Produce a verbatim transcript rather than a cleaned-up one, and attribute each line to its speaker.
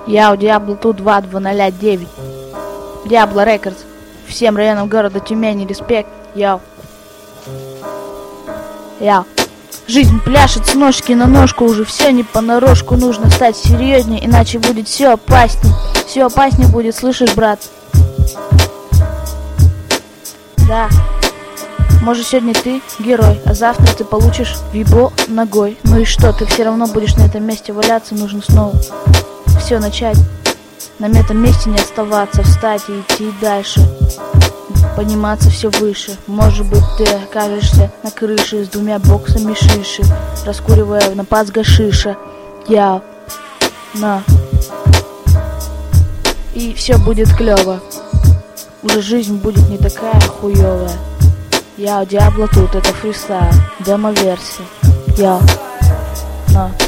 Speaker 1: Я у Диабло тут два два ноль девять. Диабло Рекордс. Всем районам города Тюмени респект. Яу. Яу. Жизнь пляшет с ножки на ножку, уже все не понарошку. Нужно стать серьезнее, иначе будет все опасней. Все опаснее будет, слышишь, брат? Да. Может, сегодня ты герой, а завтра ты получишь вибо ногой. Ну и что, ты все равно будешь на этом месте валяться. Нужно снова все начать, на этом месте не оставаться, встать и идти дальше, подниматься все выше. Может быть, ты окажешься на крыше с двумя боксами шиши, раскуривая на пац гашиша. Я на и все будет клево. Уже жизнь будет не такая хуевая. Я у Диабло тут, это фристайл, демо-версия. Я на